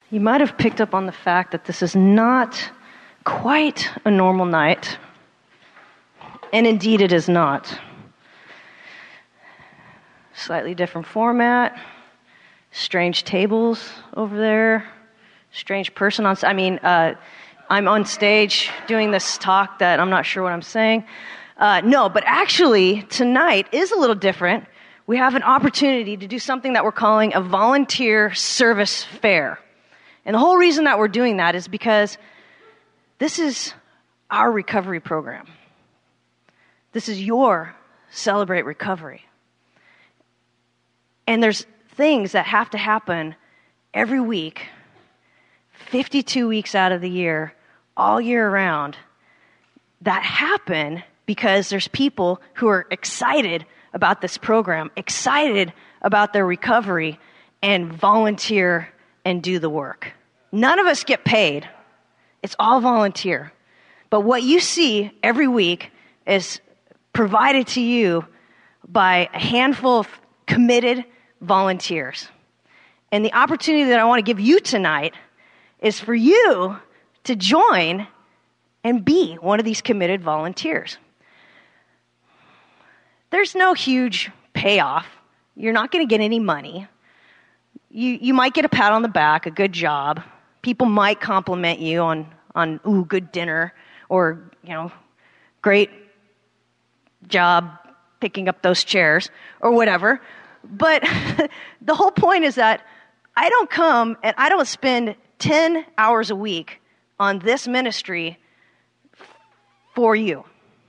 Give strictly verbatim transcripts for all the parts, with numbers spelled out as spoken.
You might have picked up on the fact that this is not quite a normal night, and indeed it is not. Slightly different format, strange tables over there, strange person on, I mean, uh, I'm on stage doing this talk that I'm not sure what I'm saying. Uh, no, but actually tonight is a little different. We have an opportunity to do something that we're calling a volunteer service fair. And the whole reason that we're doing that is because this is our recovery program. This is your Celebrate Recovery. And there's things that have to happen every week, fifty-two weeks out of the year, all year round, that happen because there's people who are excited about this program, excited about their recovery, and volunteer and do the work. None of us get paid. It's all volunteer. But what you see every week is provided to you by a handful of committed volunteers. And the opportunity that I want to give you tonight is for you to join and be one of these committed volunteers. There's no huge payoff. You're not going to get any money. You you might get a pat on the back, a good job. People might compliment you on, on ooh, good dinner, or, you know, great job picking up those chairs, or whatever. But the whole point is that I don't come and I don't spend ten hours a week on this ministry for you.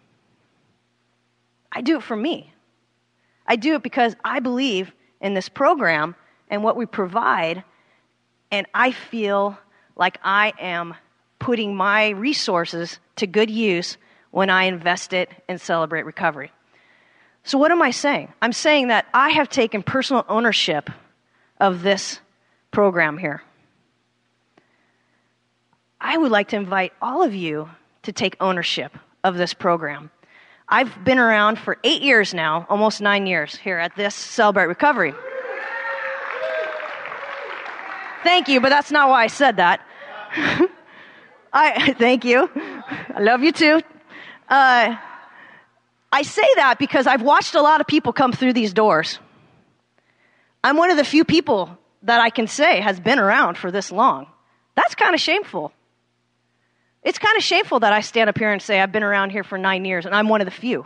I do it for me. I do it because I believe in this program and what we provide, and I feel like I am putting my resources to good use when I invest it in Celebrate Recovery. So what am I saying? I'm saying that I have taken personal ownership of this program here. I would like to invite all of you to take ownership of this program. I've been around for eight years now, almost nine years here at this Celebrate Recovery. Thank you, but that's not why I said that. I thank you. I love you too. Uh, I say that because I've watched a lot of people come through these doors. I'm one of the few people that I can say has been around for this long. That's kind of shameful. It's kind of shameful that I stand up here and say I've been around here for nine years and I'm one of the few.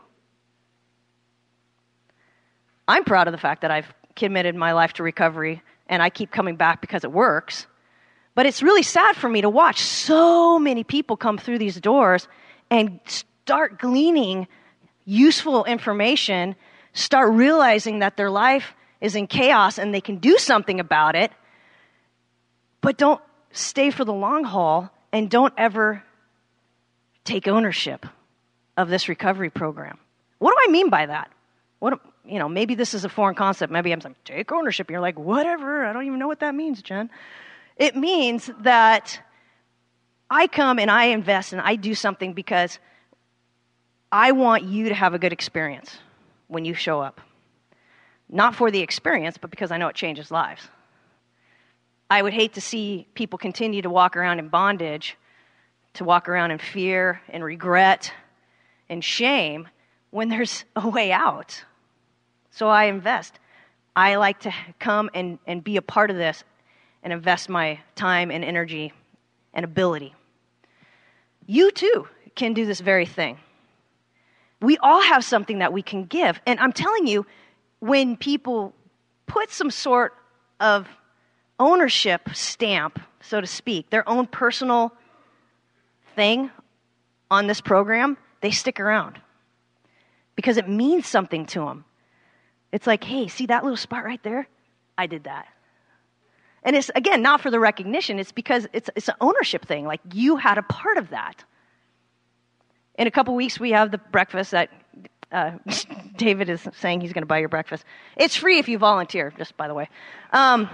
I'm proud of the fact that I've committed my life to recovery and I keep coming back because it works. But it's really sad for me to watch so many people come through these doors and start gleaning useful information, start realizing that their life is in chaos and they can do something about it, but don't stay for the long haul and don't ever take ownership of this recovery program. What do I mean by that? What, you know, maybe this is a foreign concept. Maybe I'm saying, take ownership. You're like, whatever. I don't even know what that means, Jen. It means that I come and I invest and I do something because I want you to have a good experience when you show up. Not for the experience, but because I know it changes lives. I would hate to see people continue to walk around in bondage, to walk around in fear and regret and shame when there's a way out. So I invest. I like to come and, and be a part of this and invest my time and energy and ability. You too can do this very thing. We all have something that we can give. And I'm telling you, when people put some sort of ownership stamp, so to speak, their own personal thing on this program, they stick around because it means something to them. It's like, hey, see that little spot right there? I did that. And it's, again, not for the recognition. It's because it's it's an ownership thing. Like, you had a part of that. In a couple weeks, we have the breakfast that uh, David is saying he's going to buy your breakfast. It's free if you volunteer, just by the way. Um,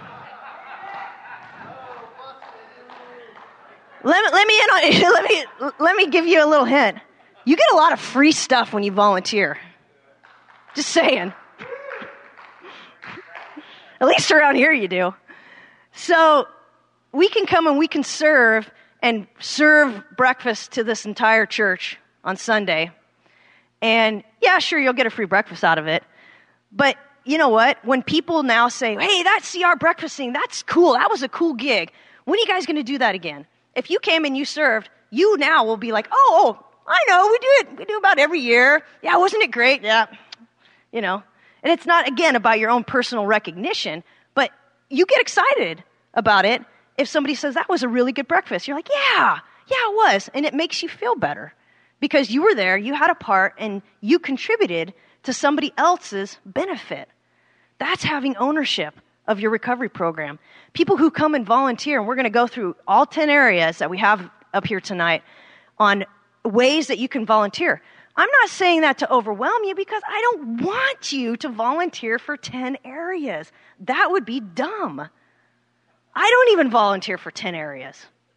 let, me, let, me in on, let, me, let me give you a little hint. You get a lot of free stuff when you volunteer. Just saying. At least around here you do. So we can come and we can serve and serve breakfast to this entire church on Sunday. And yeah, sure, you'll get a free breakfast out of it. But you know what? When people now say, hey, that C R breakfasting, that's cool. That was a cool gig. When are you guys going to do that again? If you came and you served, you now will be like, oh, oh, I know, we do it. We do about every year. Yeah, wasn't it great? Yeah. You know, and it's not, again, about your own personal recognition, but you get excited about it if somebody says, that was a really good breakfast. You're like, yeah, yeah, it was. And it makes you feel better because you were there, you had a part, and you contributed to somebody else's benefit. That's having ownership of your recovery program. People who come and volunteer, and we're going to go through all ten areas that we have up here tonight on ways that you can volunteer. I'm not saying that to overwhelm you because I don't want you to volunteer for ten areas. That would be dumb. I don't even volunteer for ten areas.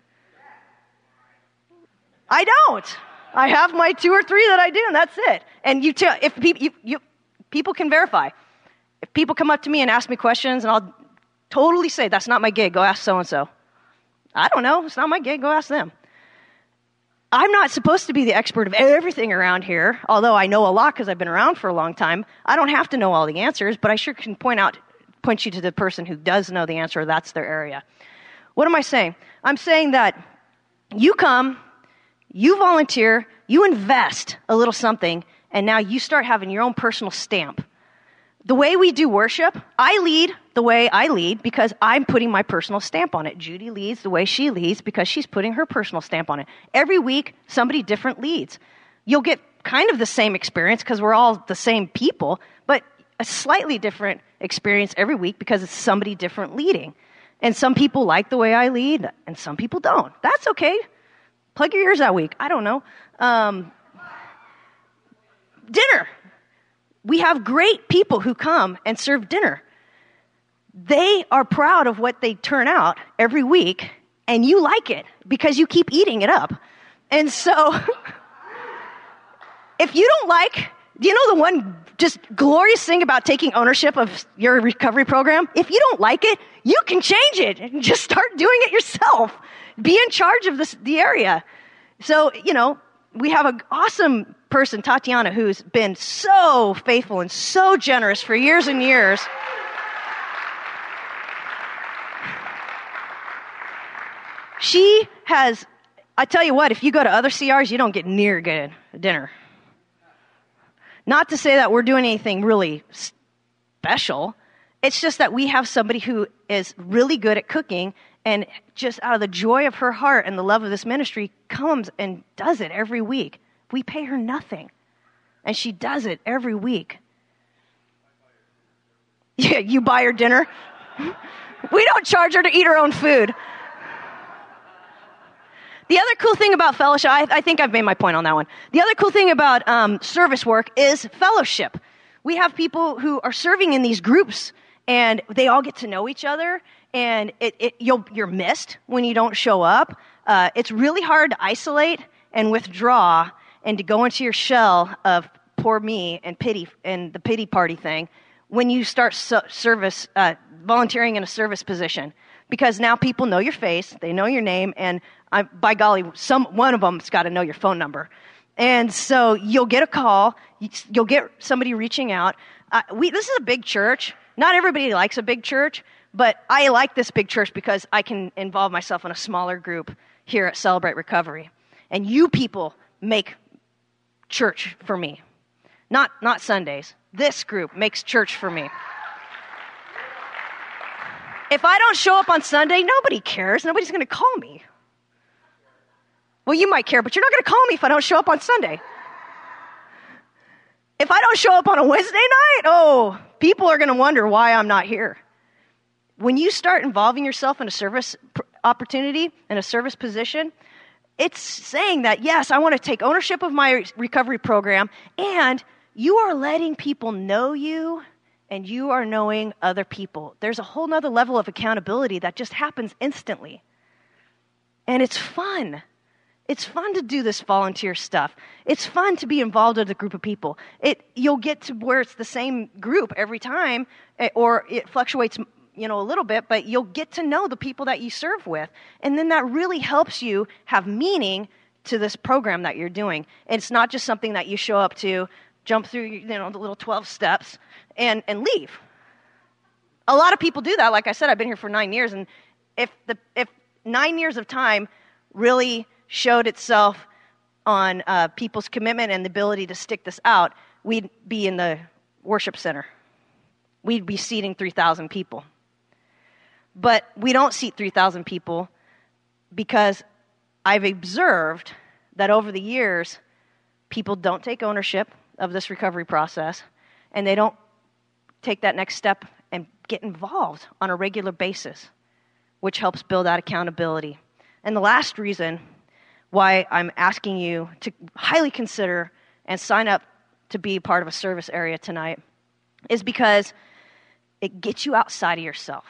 I don't. I have my two or three that I do, and that's it. And you tell if people you, you, people can verify. If people come up to me and ask me questions, and I'll totally say, that's not my gig, go ask so-and-so. I don't know, it's not my gig, go ask them. I'm not supposed to be the expert of everything around here, although I know a lot because I've been around for a long time. I don't have to know all the answers, but I sure can point out, point you to the person who does know the answer, that's their area. What am I saying? I'm saying that you come, you volunteer, you invest a little something, and now you start having your own personal stamp. The way we do worship, I lead the way I lead because I'm putting my personal stamp on it. Judy leads the way she leads because she's putting her personal stamp on it. Every week, somebody different leads. You'll get kind of the same experience because we're all the same people, but a slightly different experience every week because it's somebody different leading. And some people like the way I lead, and some people don't. That's okay. Plug your ears that week. I don't know. Um, dinner. We have great people who come and serve dinner. They are proud of what they turn out every week, and you like it because you keep eating it up. And so, if you don't like, do you know the one just glorious thing about taking ownership of your recovery program? If you don't like it, you can change it and just start doing it yourself. Be in charge of this, the area. So, you know, we have an awesome person, Tatiana, who's been so faithful and so generous for years and years. She has, I tell you what, if you go to other C Rs, you don't get near good dinner. Not to say that we're doing anything really special. It's just that we have somebody who is really good at cooking and just out of the joy of her heart and the love of this ministry comes and does it every week. We pay her nothing. And she does it every week. Yeah, you buy her dinner. We don't charge her to eat her own food. The other cool thing about fellowship, I, I think I've made my point on that one. The other cool thing about um, service work is fellowship. We have people who are serving in these groups, and they all get to know each other, and it, it, you'll, you're missed when you don't show up. Uh, it's really hard to isolate and withdraw and to go into your shell of poor me and pity and the pity party thing when you start so, service uh, volunteering in a service position, because now people know your face, they know your name, and I, by golly, some one of them's got to know your phone number, and so you'll get a call, you'll get somebody reaching out. Uh, we this is a big church. Not everybody likes a big church, but I like this big church because I can involve myself in a smaller group here at Celebrate Recovery, and you people make church for me. Not not Sundays. This group makes church for me. If I don't show up on Sunday, nobody cares. Nobody's going to call me. Well, you might care, but you're not going to call me if I don't show up on Sunday. If I don't show up on a Wednesday night, oh, people are going to wonder why I'm not here. When you start involving yourself in a service opportunity, in a service position, it's saying that, yes, I want to take ownership of my recovery program, and you are letting people know you, and you are knowing other people. There's a whole nother level of accountability that just happens instantly. And it's fun. It's fun to do this volunteer stuff. It's fun to be involved with a group of people. It You'll get to where it's the same group every time, or it fluctuates you know, a little bit, but you'll get to know the people that you serve with. And then that really helps you have meaning to this program that you're doing. And it's not just something that you show up to, jump through, you know, the little twelve steps and, and leave. A lot of people do that. Like I said, I've been here for nine years. And if the if nine years of time really showed itself on uh, people's commitment and the ability to stick this out, we'd be in the worship center. We'd be seating three thousand people. But we don't seat three thousand people because I've observed that over the years, people don't take ownership of this recovery process, and they don't take that next step and get involved on a regular basis, which helps build that accountability. And the last reason why I'm asking you to highly consider and sign up to be part of a service area tonight is because it gets you outside of yourself.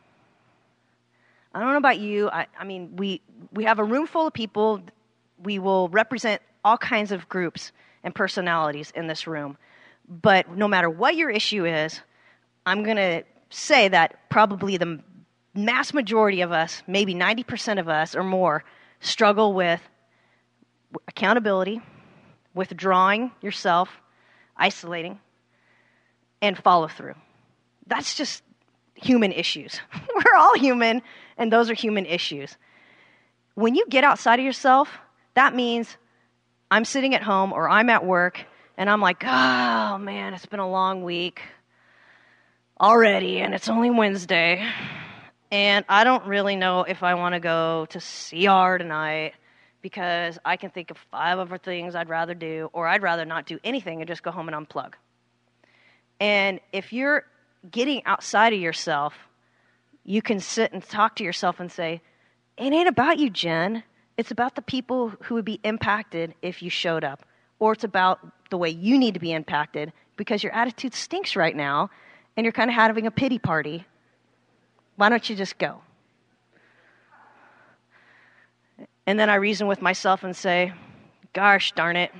I don't know about you. I, I mean, we we have a room full of people. We will represent all kinds of groups and personalities in this room. But no matter what your issue is, I'm going to say that probably the mass majority of us, maybe ninety percent of us or more, struggle with accountability, withdrawing yourself, isolating, and follow through. That's just human issues. We're all human, and those are human issues. When you get outside of yourself, that means I'm sitting at home or I'm at work, and I'm like, oh, man, it's been a long week already, and it's only Wednesday, and I don't really know if I want to go to C R tonight because I can think of five other things I'd rather do, or I'd rather not do anything and just go home and unplug. And if you're getting outside of yourself, you can sit and talk to yourself and say, it ain't about you, Jen. It's about the people who would be impacted if you showed up. Or it's about the way you need to be impacted because your attitude stinks right now and you're kind of having a pity party. Why don't you just go? And then I reason with myself and say, gosh darn it,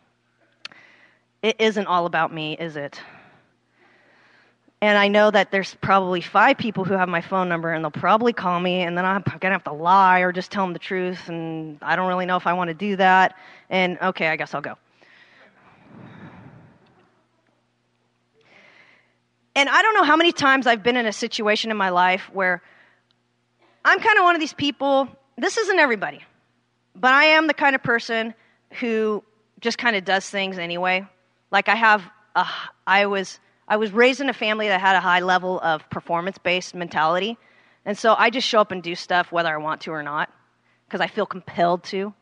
it isn't all about me, is it? And I know that there's probably five people who have my phone number, and they'll probably call me, and then I'm going to have to lie or just tell them the truth, and I don't really know if I want to do that. And, okay, I guess I'll go. And I don't know how many times I've been in a situation in my life where I'm kind of one of these people, this isn't everybody, but I am the kind of person who just kind of does things anyway. Like I have, a, I was... I was raised in a family that had a high level of performance-based mentality, and so I just show up and do stuff whether I want to or not, because I feel compelled to.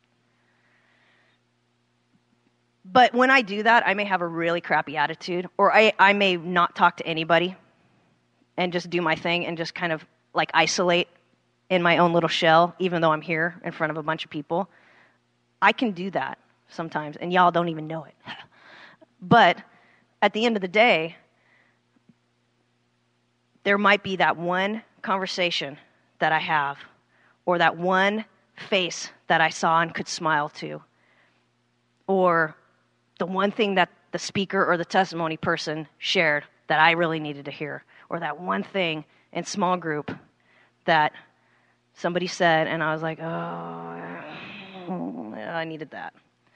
But when I do that, I may have a really crappy attitude, or I, I may not talk to anybody and just do my thing and just kind of like isolate in my own little shell, even though I'm here in front of a bunch of people. I can do that sometimes, and y'all don't even know it. But at the end of the day, there might be that one conversation that I have, or that one face that I saw and could smile to, or the one thing that the speaker or the testimony person shared that I really needed to hear, or that one thing in small group that somebody said, and I was like, oh, I needed that.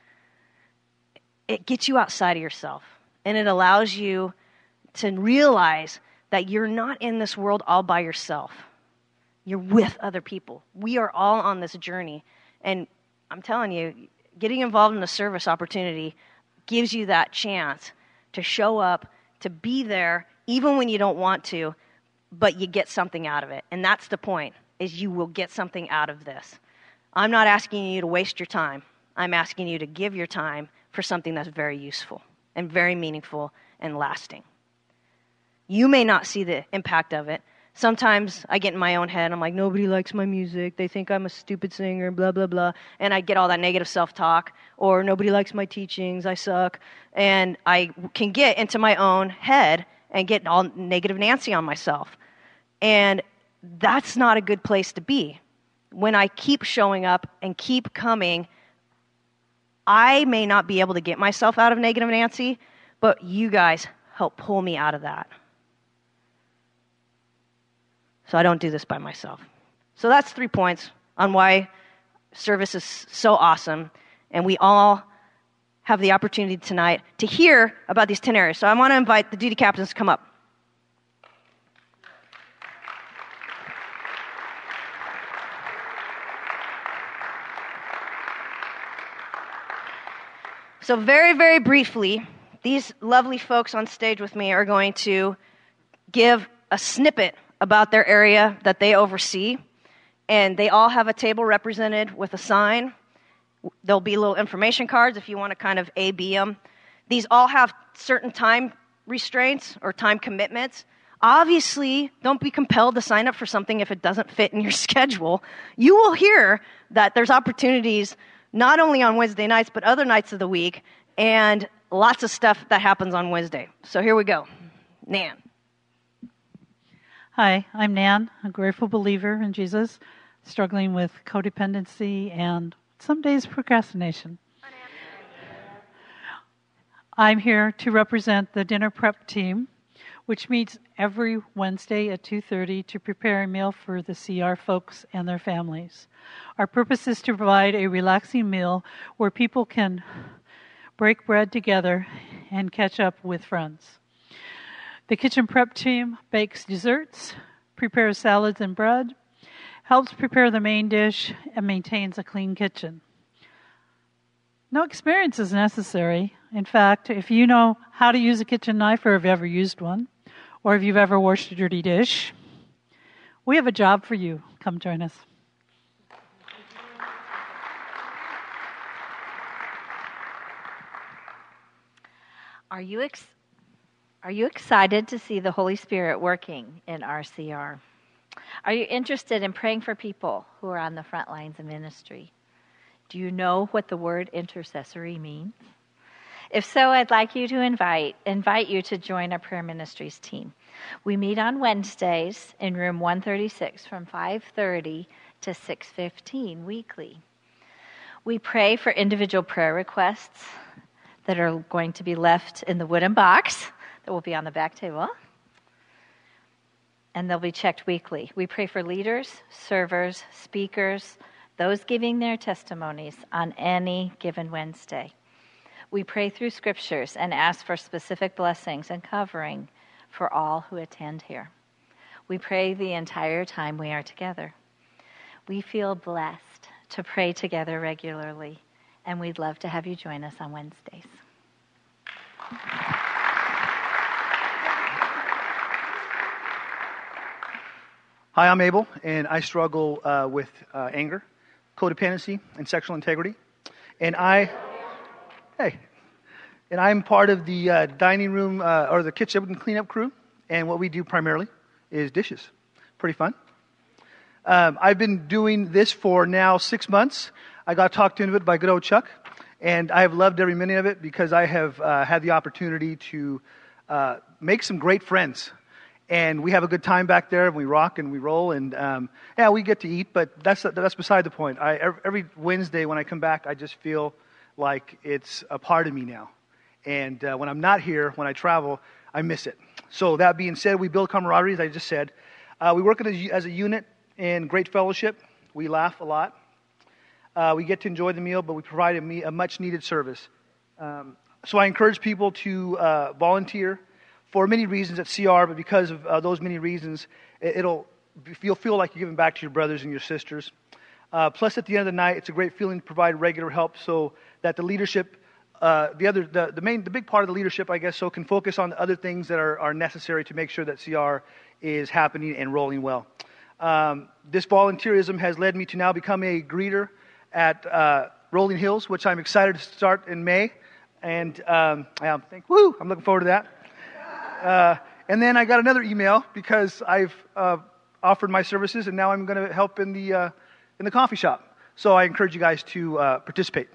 It gets you outside of yourself. And it allows you to realize that you're not in this world all by yourself. You're with other people. We are all on this journey. And I'm telling you, getting involved in a service opportunity gives you that chance to show up, to be there, even when you don't want to, but you get something out of it. And that's the point, is you will get something out of this. I'm not asking you to waste your time. I'm asking you to give your time for something that's very useful and very meaningful and lasting. You may not see the impact of it. Sometimes I get in my own head, I'm like, nobody likes my music, they think I'm a stupid singer, blah, blah, blah, and I get all that negative self-talk, or nobody likes my teachings, I suck, and I can get into my own head and get all negative Nancy on myself. And that's not a good place to be. When I keep showing up and keep coming, I may not be able to get myself out of negative Nancy, but you guys help pull me out of that. So I don't do this by myself. So that's three points on why service is so awesome, and we all have the opportunity tonight to hear about these ten areas. So I want to invite the duty captains to come up. So very, very briefly, these lovely folks on stage with me are going to give a snippet about their area that they oversee. And they all have a table represented with a sign. There'll be little information cards if you want to kind of A B them. These all have certain time restraints or time commitments. Obviously, don't be compelled to sign up for something if it doesn't fit in your schedule. You will hear that there's opportunities not only on Wednesday nights, but other nights of the week, and lots of stuff that happens on Wednesday. So here we go. Nan. Hi, I'm Nan, a grateful believer in Jesus, struggling with codependency and some days procrastination. I'm here to represent the dinner prep team, which meets every Wednesday at two thirty to prepare a meal for the C R folks and their families. Our purpose is to provide a relaxing meal where people can break bread together and catch up with friends. The kitchen prep team bakes desserts, prepares salads and bread, helps prepare the main dish, and maintains a clean kitchen. No experience is necessary. In fact, if you know how to use a kitchen knife or have ever used one, or if you've ever washed a dirty dish, we have a job for you. Come join us. Are you ex- are you excited to see the Holy Spirit working in R C R? Are you interested in praying for people who are on the front lines of ministry? Do you know what the word intercessory means? If so, I'd like you to invite invite you to join our prayer ministries team. We meet on Wednesdays in room one thirty-six from five thirty to six fifteen weekly. We pray for individual prayer requests that are going to be left in the wooden box that will be on the back table. And they'll be checked weekly. We pray for leaders, servers, speakers, those giving their testimonies on any given Wednesday. We pray through scriptures and ask for specific blessings and covering for all who attend here. We pray the entire time we are together. We feel blessed to pray together regularly, and we'd love to have you join us on Wednesdays. Hi, I'm Abel, and I struggle uh, with uh, anger, codependency, and sexual integrity. And I, hey, and I'm part of the uh, dining room uh, or the kitchen cleanup crew. And what we do primarily is dishes. Pretty fun. Um, I've been doing this for now six months. I got talked into it by good old Chuck, and I have loved every minute of it because I have uh, had the opportunity to uh, make some great friends. And we have a good time back there, and we rock and we roll, and um, yeah, we get to eat, but that's that's beside the point. I, every Wednesday when I come back, I just feel like it's a part of me now. And uh, when I'm not here, when I travel, I miss it. So that being said, we build camaraderie, as I just said. Uh, we work as a, as a unit in great fellowship. We laugh a lot. Uh, we get to enjoy the meal, but we provide a, a much-needed service. Um, so I encourage people to uh, volunteer for many reasons at C R, but because of uh, those many reasons, it, it'll you'll feel like you're giving back to your brothers and your sisters. Uh, plus, at the end of the night, it's a great feeling to provide regular help so that the leadership, uh, the other, the, the main, the big part of the leadership, I guess, so can focus on the other things that are, are necessary to make sure that C R is happening and rolling well. Um, this volunteerism has led me to now become a greeter at uh, Rolling Hills, which I'm excited to start in May, and um, I think, woo, I'm looking forward to that. Uh, and then I got another email because I've uh, offered my services, and now I'm going to help in the uh, in the coffee shop. So I encourage you guys to uh, participate.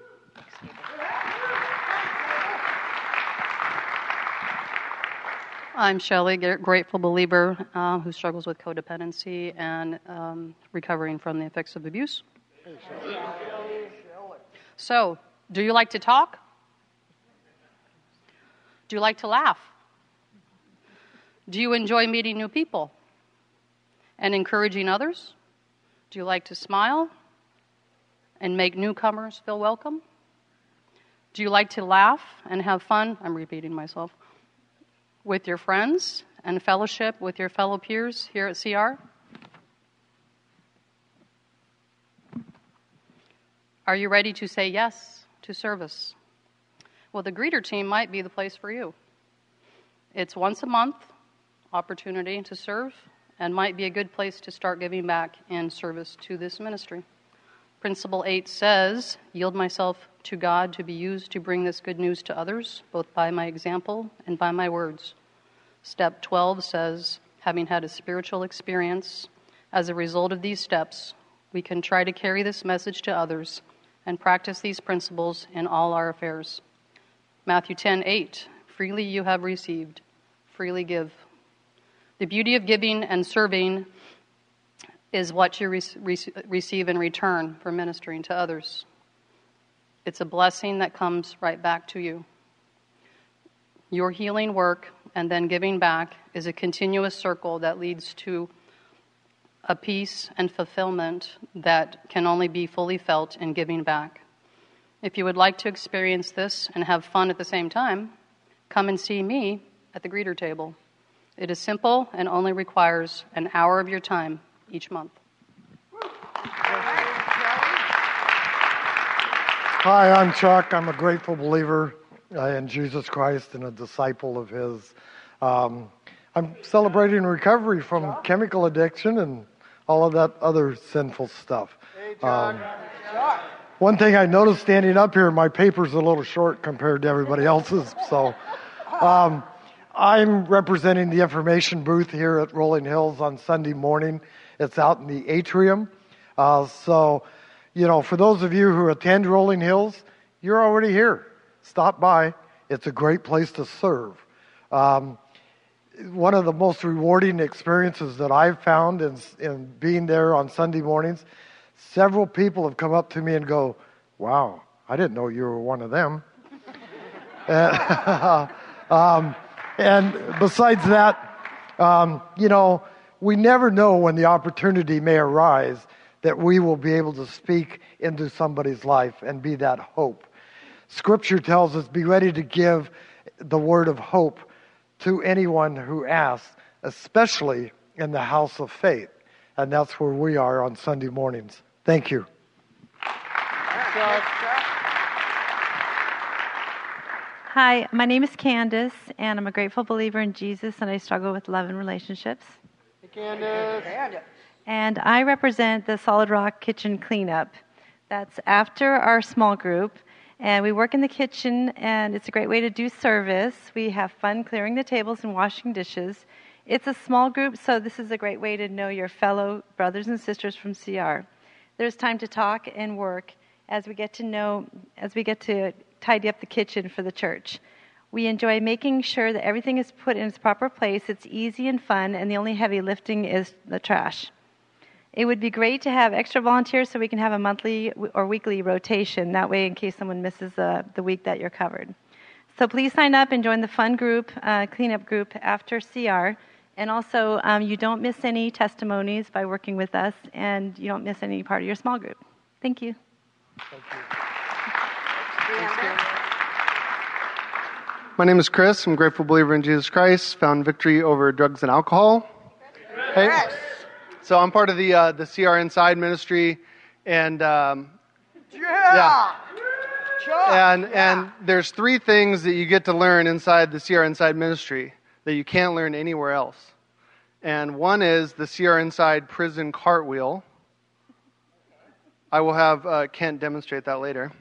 I'm Shelley, grateful believer uh, who struggles with codependency and um, recovering from the effects of abuse. So, do you like to talk? Do you like to laugh? Do you enjoy meeting new people? and encouraging others? Do you like to smile and make newcomers feel welcome? Do you like to laugh and have fun? I'm repeating myself. With your friends and fellowship with your fellow peers here at C R? Are you ready to say yes to service? Well, the greeter team might be the place for you. It's once a month opportunity to serve and might be a good place to start giving back in service to this ministry. Principle eight says, yield myself to God to be used to bring this good news to others, both by my example and by my words. Step twelve says, having had a spiritual experience, as a result of these steps, we can try to carry this message to others and practice these principles in all our affairs. Matthew ten eight, freely you have received, freely give. The beauty of giving and serving is what you re- re- receive in return for ministering to others. It's a blessing that comes right back to you. Your healing work and then giving back is a continuous circle that leads to a peace and fulfillment that can only be fully felt in giving back. If you would like to experience this and have fun at the same time, come and see me at the greeter table. It is simple and only requires an hour of your time each month. Hi, I'm Chuck. I'm a grateful believer uh, in Jesus Christ and a disciple of His. Um, I'm celebrating recovery from chemical addiction and all of that other sinful stuff. Um, one thing I noticed standing up here, my paper's a little short compared to everybody else's. So um, I'm representing the information booth here at Rolling Hills on Sunday morning. It's out in the atrium. Uh, so, you know, for those of you who attend Rolling Hills, you're already here. Stop by. It's a great place to serve. Um, one of the most rewarding experiences that I've found in, in being there on Sunday mornings, several people have come up to me and go, wow, I didn't know you were one of them. uh, um, and besides that, um, you know, we never know when the opportunity may arise that we will be able to speak into somebody's life and be that hope. Scripture tells us, be ready to give the word of hope to anyone who asks, especially in the house of faith. And that's where we are on Sunday mornings. Thank you. Hi, my name is Candace, and I'm a grateful believer in Jesus, and I struggle with love and relationships. Hey, Candace. And I represent the Solid Rock Kitchen Cleanup. That's after our small group. And we work in the kitchen, and it's a great way to do service. We have fun clearing the tables and washing dishes. It's a small group, so this is a great way to know your fellow brothers and sisters from C R. There's time to talk and work as we get to know, as we get to tidy up the kitchen for the church. We enjoy making sure that everything is put in its proper place. It's easy and fun, and the only heavy lifting is the trash. It would be great to have extra volunteers so we can have a monthly or weekly rotation. That way, in case someone misses uh, the week that you're covered. So please sign up and join the fun group, uh, cleanup group after C R. And also, um, you don't miss any testimonies by working with us, and you don't miss any part of your small group. Thank you. Thank you. My name is Chris. I'm a grateful believer in Jesus Christ. Found victory over drugs and alcohol. Hey. So I'm part of the uh, the C R Inside ministry, and um, yeah, yeah. and yeah. and there's three things that you get to learn inside the C R Inside ministry that you can't learn anywhere else. And one is the C R Inside prison cartwheel. I will have uh, Kent demonstrate that later.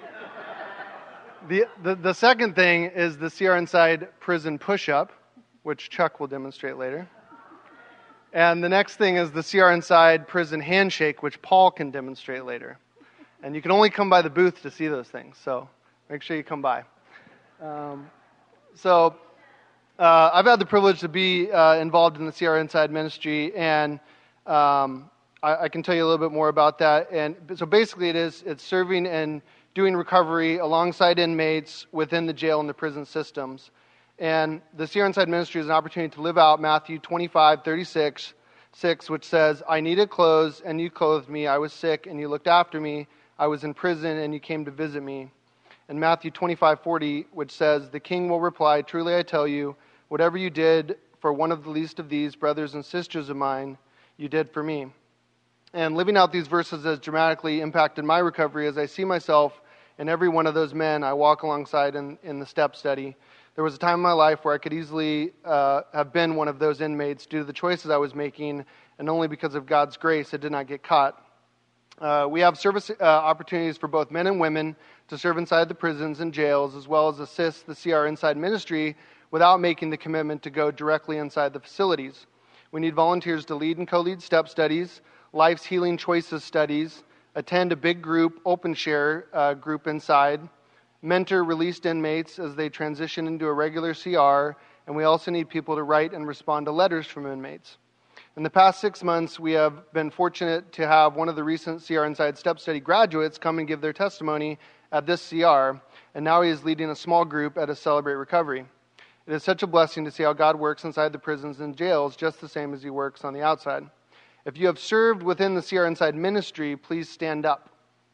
The, the the second thing is the C R Inside prison push-up, which Chuck will demonstrate later. And the next thing is the C R Inside prison handshake, which Paul can demonstrate later. And you can only come by the booth to see those things, so make sure you come by. Um, so uh, I've had the privilege to be uh, involved in the C R Inside ministry, and um, I, I can tell you a little bit more about that. And so basically it is it's serving and doing recovery alongside inmates within the jail and the prison systems. And the C R Inside ministry is an opportunity to live out Matthew twenty-five thirty-six, six, which says, I needed clothes, and you clothed me. I was sick, and you looked after me. I was in prison, and you came to visit me. And Matthew twenty-five forty, which says, the king will reply, truly I tell you, whatever you did for one of the least of these brothers and sisters of mine, you did for me. And living out these verses has dramatically impacted my recovery as I see myself in every one of those men I walk alongside in, in the STEP study. There was a time in my life where I could easily uh, have been one of those inmates due to the choices I was making, and only because of God's grace I did not get caught. Uh, we have service uh, opportunities for both men and women to serve inside the prisons and jails, as well as assist the C R Inside ministry without making the commitment to go directly inside the facilities. We need volunteers to lead and co-lead STEP studies, Life's Healing Choices studies, attend a big group, open share uh, group inside, mentor released inmates as they transition into a regular C R, and we also need people to write and respond to letters from inmates. In the past six months, we have been fortunate to have one of the recent C R Inside STEP Study graduates come and give their testimony at this C R, and now he is leading a small group at a Celebrate Recovery. It is such a blessing to see how God works inside the prisons and jails just the same as he works on the outside. If you have served within the C R Inside ministry, please stand up.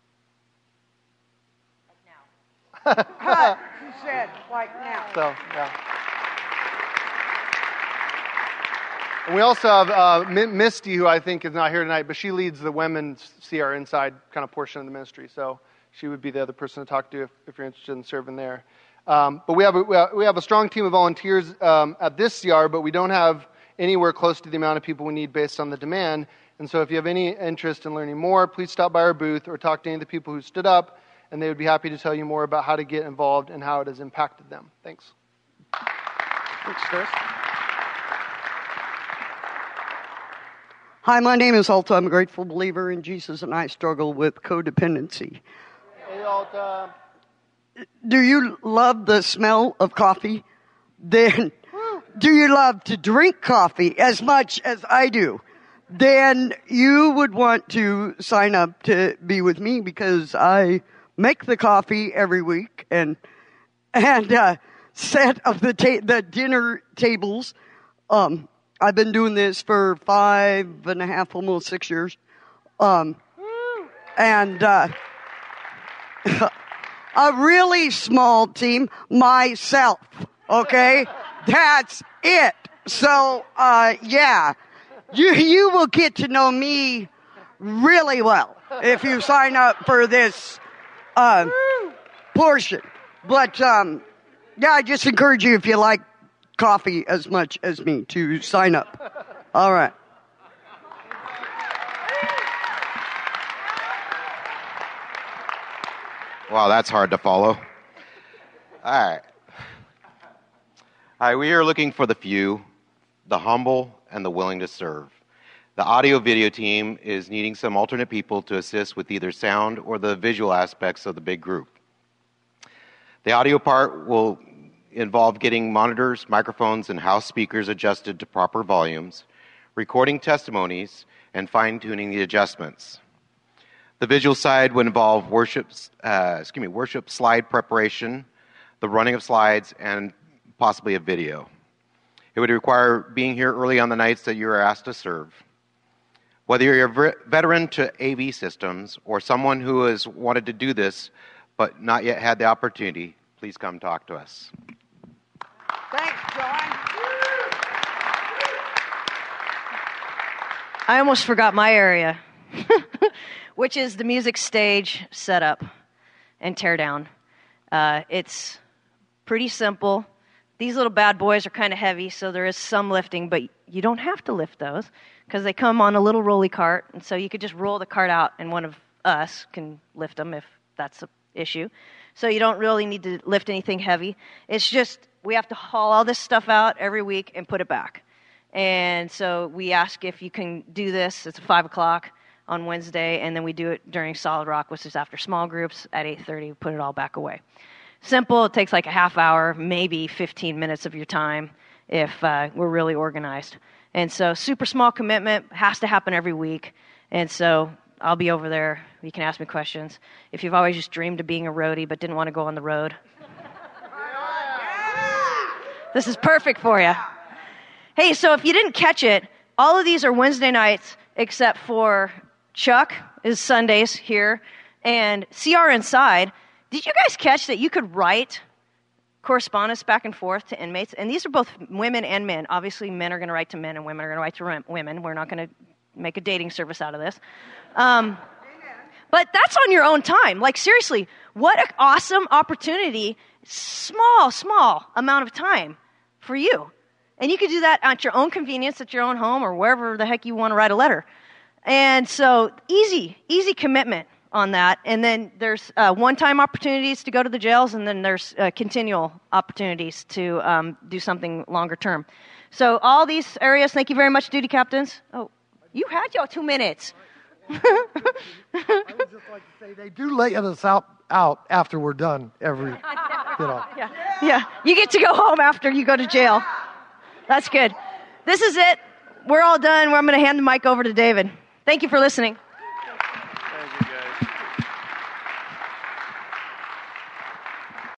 Like now. He said, like now. So, yeah. And we also have uh, Misty, who I think is not here tonight, but she leads the women's C R Inside kind of portion of the ministry. So she would be the other person to talk to if, if you're interested in serving there. Um, but we have, a, we have a strong team of volunteers um, at this C R, but we don't have anywhere close to the amount of people we need based on the demand. And so if you have any interest in learning more, please stop by our booth or talk to any of the people who stood up, and they would be happy to tell you more about how to get involved and how it has impacted them. Thanks. Thanks, Chris. Hi, my name is Alta. I'm a grateful believer in Jesus, and I struggle with codependency. Hey, Alta. Do you love the smell of coffee? Then do you love to drink coffee as much as I do? Then you would want to sign up to be with me, because I make the coffee every week and and uh, set of the ta- the dinner tables. Um, I've been doing this for five and a half, almost six years, um, and uh, a really small team myself. Okay, that's it. So uh, yeah. You you will get to know me really well if you sign up for this uh, portion. But, um, yeah, I just encourage you, if you like coffee as much as me, to sign up. All right. Wow, that's hard to follow. All right. All right, we are looking for the few, the humble, and the willing to serve. The audio-video team is needing some alternate people to assist with either sound or the visual aspects of the big group. The audio part will involve getting monitors, microphones, and house speakers adjusted to proper volumes, recording testimonies, and fine-tuning the adjustments. The visual side would involve worship, uh, excuse me, worship slide preparation, the running of slides, and possibly a video. It would require being here early on the nights that you are asked to serve. Whether you're a veteran to A V systems or someone who has wanted to do this but not yet had the opportunity, please come talk to us. Thanks, John. I almost forgot my area, which is the music stage setup and tear down. Uh, it's pretty simple. These little bad boys are kind of heavy, so there is some lifting, but you don't have to lift those because they come on a little rolly cart, and so you could just roll the cart out, and one of us can lift them if that's an issue. So you don't really need to lift anything heavy. It's just we have to haul all this stuff out every week and put it back. And so we ask if you can do this. It's five o'clock on Wednesday, and then we do it during Solid Rock, which is after small groups at eight thirty. Put it all back away. Simple. It takes like a half hour, maybe fifteen minutes of your time if uh, we're really organized. And so super small commitment, has to happen every week. And so I'll be over there. You can ask me questions. If you've always just dreamed of being a roadie but didn't want to go on the road, this is perfect for you. Hey, so if you didn't catch it, all of these are Wednesday nights except for Chuck is Sundays here, and C R Inside. Did you guys catch that you could write correspondence back and forth to inmates? And these are both women and men. Obviously, men are going to write to men, and women are going to write to women. We're not going to make a dating service out of this. Um, but that's on your own time. Like, seriously, what an awesome opportunity. Small, small amount of time for you. And you could do that at your own convenience, at your own home, or wherever the heck you want to write a letter. And so easy, easy commitment on that. And then there's uh, one-time opportunities to go to the jails, and then there's uh, continual opportunities to um, do something longer term. So all these areas, thank you very much, duty captains. Oh, you had your two minutes. I would just like to say they do let us out, out after we're done every, you know. Yeah, yeah. You get to go home after you go to jail. That's good. This is it. We're all done. I'm going to hand the mic over to David. Thank you for listening.